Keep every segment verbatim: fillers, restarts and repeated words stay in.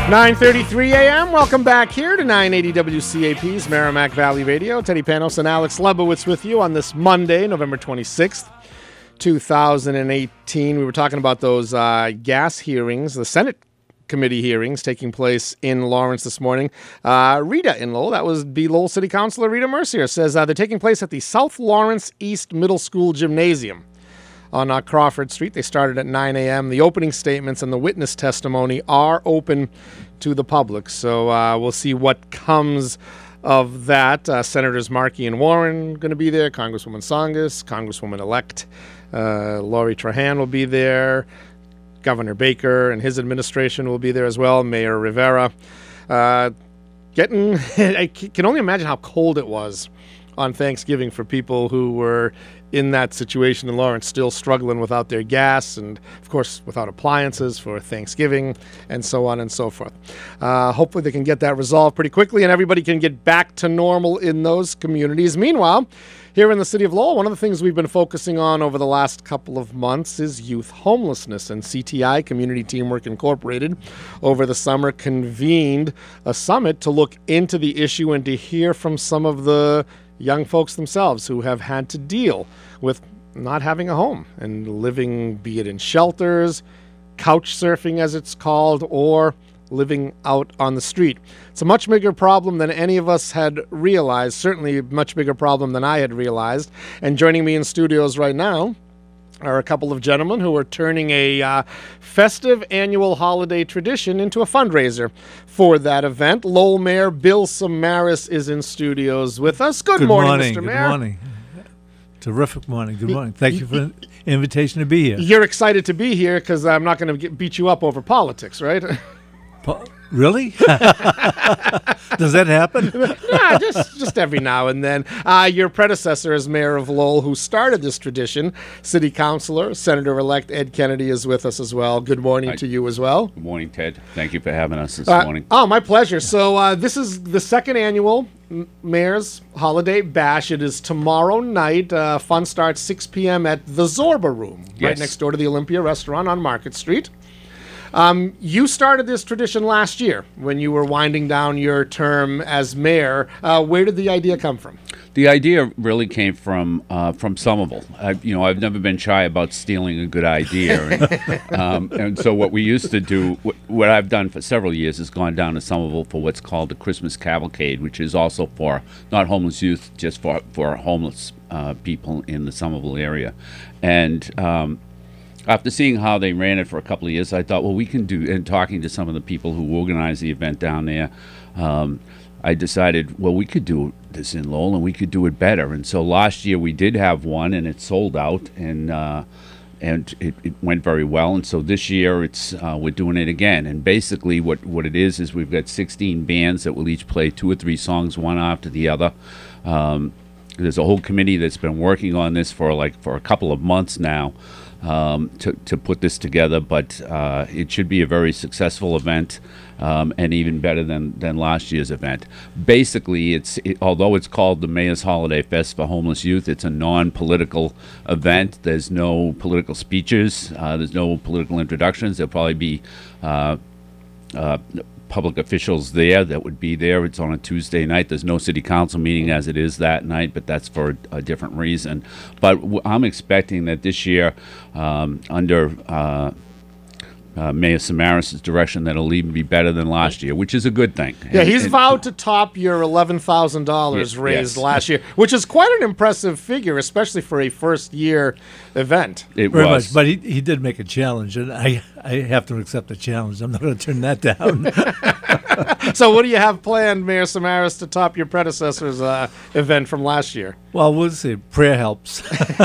nine thirty-three a.m. Welcome back here to nine eighty W C A P's Merrimack Valley Radio. Teddy Panos and Alex Lebowitz with you on this Monday, November twenty-sixth, two thousand eighteen. We were talking about those uh, gas hearings, the Senate committee hearings taking place in Lawrence this morning. Uh, Rita in Lowell, that was be Lowell City Councilor Rita Mercier, says uh, they're taking place at the South Lawrence East Middle School Gymnasium on uh, Crawford Street. They started at nine a.m. The opening statements and the witness testimony are open to the public, so uh, we'll see what comes of that. Uh, Senators Markey and Warren going to be there, Congresswoman Tsongas, Congresswoman-elect uh, Lori Trahan will be there, Governor Baker and his administration will be there as well, Mayor Rivera. Uh, getting, I can only imagine how cold it was on Thanksgiving for people who were in that situation in Lawrence, still struggling without their gas and, of course, without appliances for Thanksgiving and so on and so forth. Uh, hopefully they can get that resolved pretty quickly and everybody can get back to normal in those communities. Meanwhile, here in the city of Lowell, one of the things we've been focusing on over the last couple of months is youth homelessness, and C T I, Community Teamwork Incorporated, over the summer convened a summit to look into the issue and to hear from some of the young folks themselves who have had to deal with not having a home and living, be it in shelters, couch surfing as it's called, or living out on the street. It's a much bigger problem than any of us had realized, certainly a much bigger problem than I had realized. And joining me in studios right now are a couple of gentlemen who are turning a uh, festive annual holiday tradition into a fundraiser for that event. Lowell Mayor Bill Samaras is in studios with us. Good, Good morning, morning, Mister Good Mayor. morning. Terrific morning. Good morning. Thank you for the invitation to be here. You're excited to be here because I'm not going to beat you up over politics, right? Po- Really? Does that happen? Nah, just just every now and then. Uh, your predecessor as mayor of Lowell, who started this tradition, City Councilor, Senator-elect Ed Kennedy is with us as well. Good morning Hi. to you as well. Good morning, Ted. Thank you for having us this Uh, morning. Oh, my pleasure. So uh, this is the second annual M- Mayor's Holiday Bash. It is tomorrow night. Uh, fun starts six p.m. at the Zorba Room, right Yes. next door to the Olympia Restaurant on Market Street. Um, you started this tradition last year when you were winding down your term as mayor. Uh, where did the idea come from? The idea really came from uh, from Somerville. I, you know, I've never been shy about stealing a good idea, and, um, and so what we used to do, wh- what I've done for several years, is gone down to Somerville for what's called the Christmas Cavalcade, which is also for not homeless youth, just for for homeless uh, people in the Somerville area, and. Um, After seeing how they ran it for a couple of years, I thought, well, we can do, and talking to some of the people who organized the event down there, um, I decided, well, we could do this in Lowell and we could do it better. And so last year we did have one and it sold out and uh, and it, it went very well. And so this year it's uh, we're doing it again. And basically what, what it is is we've got sixteen bands that will each play two or three songs, one after the other. Um, there's a whole committee that's been working on this for like for a couple of months now. Um, to, to put this together, but uh, it should be a very successful event um, and even better than, than last year's event. Basically, it's it, although it's called the Mayor's Holiday Fest for Homeless Youth, it's a non-political event. There's no political speeches. Uh, there's no political introductions. There'll probably be uh, uh, public officials there that would be there. It's on a Tuesday night. There's no city council meeting as it is that night, but that's for a, a different reason. But w- I'm expecting that this year, um, under uh, uh, Mayor Samaras' direction, that it'll even be better than last year, which is a good thing. Yeah, And- he's and- vowed to top your eleven thousand dollars Ye- raised yes. last year, which is quite an impressive figure, especially for a first-year event. It Very was. much. But he, he did make a challenge, and I, I have to accept the challenge. I'm not going to turn that down. So what do you have planned, Mayor Samaras, to top your predecessor's uh, event from last year? Well, we'll see. Prayer helps.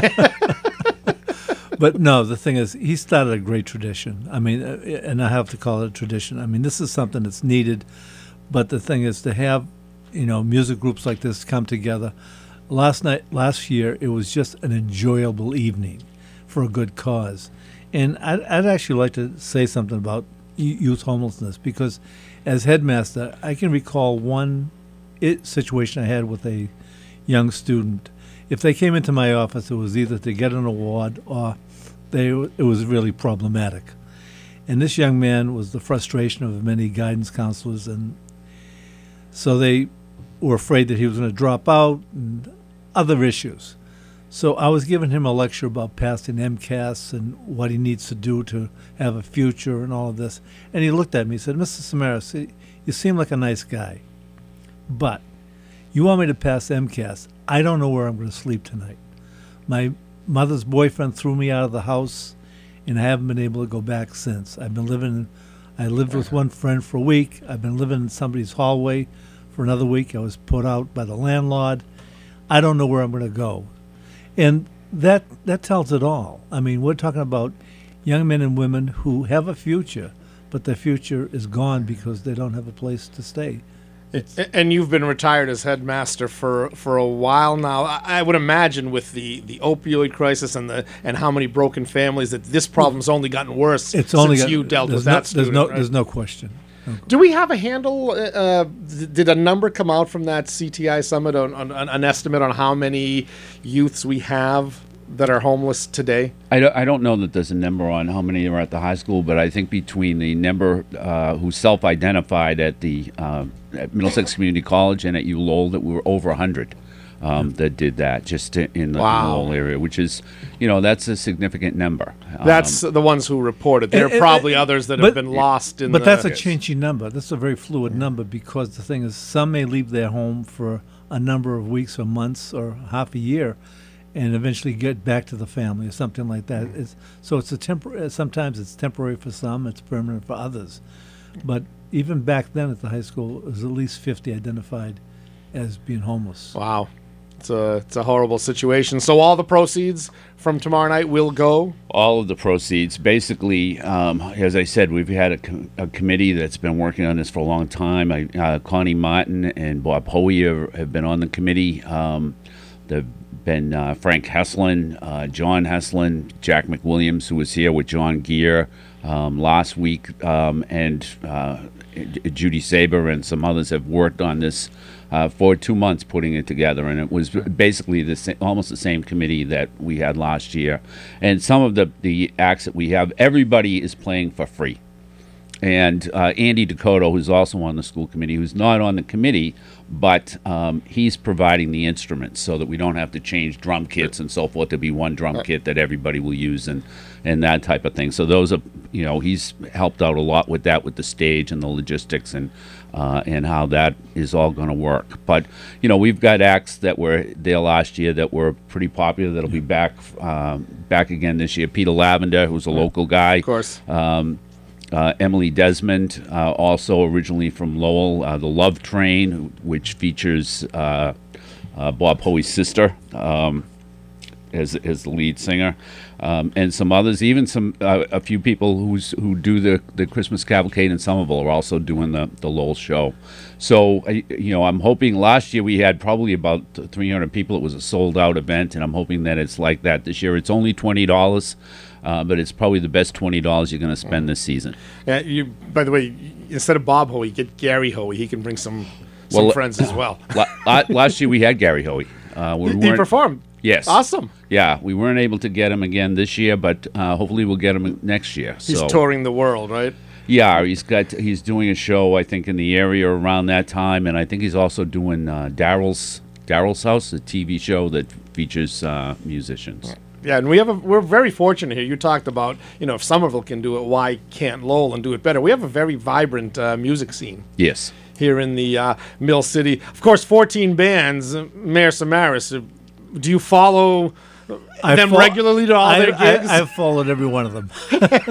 But no, the thing is, he started a great tradition. I mean, uh, and I have to call it a tradition. I mean, this is something that's needed. But the thing is, to have, you know, music groups like this come together. Last night, last year, it was just an enjoyable evening for a good cause. And I'd, I'd actually like to say something about y- youth homelessness, because as headmaster, I can recall one it, situation I had with a young student. If they came into my office, it was either to get an award or they it was really problematic. And this young man was the frustration of many guidance counselors, and so they were afraid that he was going to drop out and other issues. So I was giving him a lecture about passing MCAS and what he needs to do to have a future and all of this. And he looked at me and said, Mister Samaras, you seem like a nice guy, but you want me to pass MCAS. I don't know where I'm going to sleep tonight. My mother's boyfriend threw me out of the house, and I haven't been able to go back since. I've been living, I lived with one friend for a week. I've been living in somebody's hallway for another week. I was put out by the landlord. I don't know where I'm going to go. And that that tells it all. I mean, we're talking about young men and women who have a future, but their future is gone because they don't have a place to stay. It's, and you've been retired as headmaster for, for a while now. I, I would imagine with the, the opioid crisis and the and how many broken families that this problem's only gotten worse it's since only got, you dealt with no, that student. There's no, right? there's no question. No. Do we have a handle? Uh, did a number come out from that C T I summit on, on, on an estimate on how many youths we have that are homeless today? I don't, I don't know that there's a number on how many are at the high school, but I think between the number uh, who self-identified at the uh, at Middlesex Community College and at U Lowell, that we were over one hundred um, that did that just in the Wow. Lowell area, which is, you know, that's a significant number. That's Um, the ones who reported. There are And- and- probably others that but- have been lost in But the... that's a changing number. That's a very fluid number because the thing is, some may leave their home for a number of weeks or months or half a year, and eventually get back to the family or something like that. It's, so it's a tempor- Sometimes it's temporary for some, it's permanent for others. But even back then at the high school, it was at least fifty identified as being homeless. Wow. It's a, it's a horrible situation. So all the proceeds from tomorrow night will go? all of the proceeds. Basically, um, as I said, we've had a, com- a committee that's been working on this for a long time. I, uh, Connie Martin and Bob Hoey have, have been on the committee. Um, there've been uh, Frank Heslin, uh, John Heslin, Jack McWilliams, who was here with John Gear um, last week, um, and uh, Judy Saber and some others have worked on this uh, for two months, putting it together. And it was basically the sa- almost the same committee that we had last year. And some of the, the acts that we have, everybody is playing for free. And uh, Andy Dakota, who's also on the school committee, who's not on the committee, but um, he's providing the instruments so that we don't have to change drum kits and so forth. There'll be one drum kit that everybody will use and, and that type of thing. So those are, you know, he's helped out a lot with that, with the stage and the logistics and uh, and how that is all going to work. But, you know, we've got acts that were there last year that were pretty popular that'll be back um, back again this year. Peter Lavender, who's a local guy. Of course. Um, Uh, Emily Desmond, uh, also originally from Lowell, uh, The Love Train, which features uh, uh, Bob Hoey's sister um, as, as the lead singer, um, and some others, even some uh, a few people who's who do the, the Christmas Cavalcade in Somerville are also doing the, the Lowell show. So, I you know, I'm hoping last year we had probably about three hundred people. It was a sold-out event, and I'm hoping that it's like that this year. It's only twenty dollars. Uh, but it's probably the best twenty dollars you're going to spend this season. Yeah, you. By the way, instead of Bob Hoey, get Gary Hoey. He can bring some some Well, friends as well. La- la- last year we had Gary Hoey. Uh, we He weren't- performed. Yes. Awesome. Yeah, we weren't able to get him again this year, but uh, hopefully we'll get him next year. He's so, touring the world, right? Yeah, he's got he's doing a show I think in the area around that time, and I think he's also doing uh, Daryl's Daryl's House, a T V show that features uh, musicians. Yeah, and we have a, we're very fortunate here. You talked about, you know, if Somerville can do it, why can't Lowell and do it better? We have a very vibrant uh, music scene Yes. here in the uh, Mill City. Of course, fourteen bands. Uh, Mayor Samaras, uh, do you follow I them fol- regularly to all I, their gigs? I, I've followed every one of them.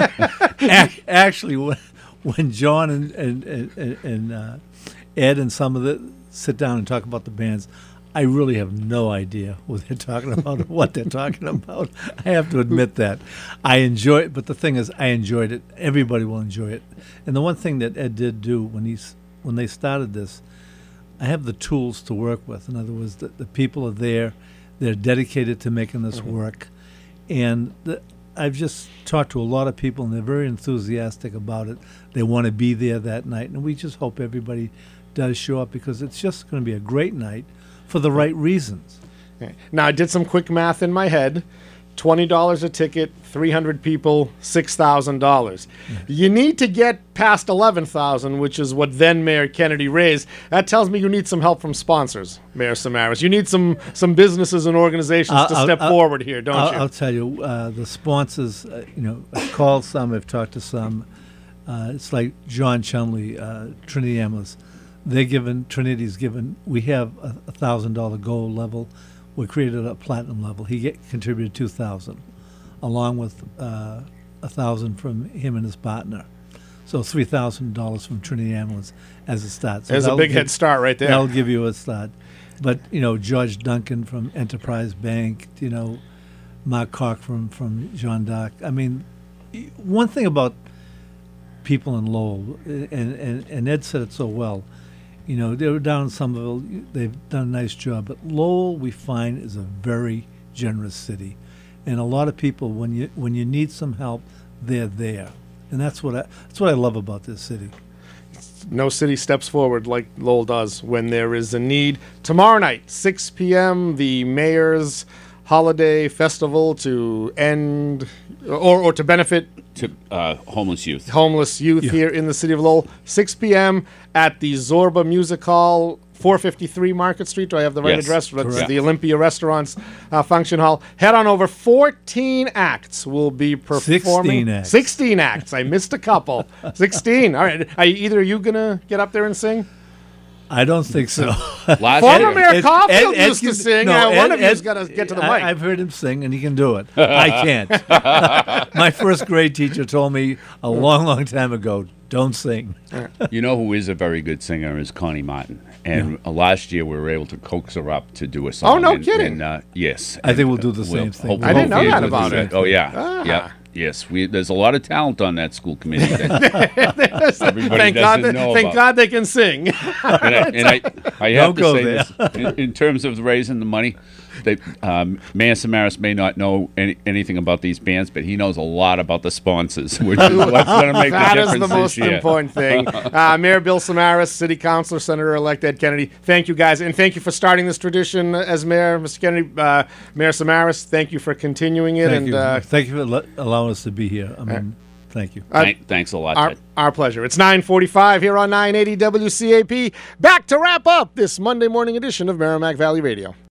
Ac- Actually, when, when John and and, and, and uh, Ed and some of the sit down and talk about the bands, I really have no idea what they're talking about or what they're talking about. I have to admit that. I enjoy it, but the thing is, I enjoyed it. Everybody will enjoy it. And the one thing that Ed did do when he's when they started this, I have the tools to work with. In other words, the, the people are there. They're dedicated to making this Mm-hmm. work. And the, I've just talked to a lot of people, and they're very enthusiastic about it. They want to be there that night. And we just hope everybody does show up because it's just going to be a great night for the right reasons. Okay. Now, I did some quick math in my head. twenty dollars a ticket, three hundred people, six thousand dollars. You need to get past eleven thousand dollars, which is what then Mayor Kennedy raised. That tells me you need some help from sponsors, Mayor Samaras. You need some some businesses and organizations I'll- to I'll- step I'll- forward here, don't I'll, you? I'll tell you, uh, the sponsors, uh, you know, I've called some, I've talked to some. Uh, it's like John Chunley, uh, Trinity Ambulance. They're given, Trinity's given, we have a one thousand dollars gold level. We created a platinum level. He get, contributed two thousand dollars, along with uh, one thousand dollars from him and his partner. So three thousand dollars from Trinity Ambulance as a start. So There's a that'll big give- head start right there. That'll give you a start. But, you know, George Duncan from Enterprise Bank, you know, Mark Cochran from Jean d'Arc. I mean, y- one thing about people in Lowell, and, and, and Ed said it so well, you know, they were down in Somerville, they've done a nice job, but Lowell, we find, is a very generous city. And a lot of people, when you when you need some help, they're there. And that's what I, that's what I love about this city. No city steps forward like Lowell does when there is a need. Tomorrow night, six p.m., the mayor's holiday festival to end or, or to benefit To uh, homeless youth. homeless youth Yeah. here in the city of Lowell. six p.m. at the Zorba Music Hall, four fifty-three Market Street. Do I have the right Yes, address? That's correct. the Olympia Restaurants uh, Function Hall. Head on over. fourteen acts will be performing. sixteen acts. sixteen acts. I missed a couple. sixteen. All right. Are you, either you going to get up there and sing? I don't think so. Last Former year, Mayor Ed- Caulfield Ed- Ed used to can- sing. no, Uh, one Ed- of you's Ed- got to get to the I, mic. I've heard him sing, and he can do it. I can't. My first grade teacher told me a long, long time ago, don't sing. you know who is a very good singer is Connie Martin. And uh, last year we were able to coax her up to do a song. Oh, no and, kidding. And, uh, yes. I think And, we'll do the uh, same we'll thing. hope- I didn't know hopefully that we'll about do her. Oh, yeah. Ah. Yeah. Yes. We, there's a lot of talent on that school committee that everybody Thank God, doesn't they, know thank about. God they can sing. and I, and I, I have Don't to go say there. this in, in terms of raising the money. They, um, Mayor Samaras may not know any, anything about these bands, but he knows a lot about the sponsors, which is what's going to make That the is difference the most this year. important thing. Uh, Mayor Bill Samaras, City Councilor, Senator-elect Ed Kennedy, thank you guys, and thank you for starting this tradition as Mayor, Mister Kennedy. Uh, Mayor Samaras, thank you for continuing it. Thank and you. uh, Thank you for le- allowing us to be here. I mean, thank you. Thank, thanks a lot, our, Ted. our pleasure. It's nine forty-five here on nine eighty W C A P. Back to wrap up this Monday morning edition of Merrimack Valley Radio.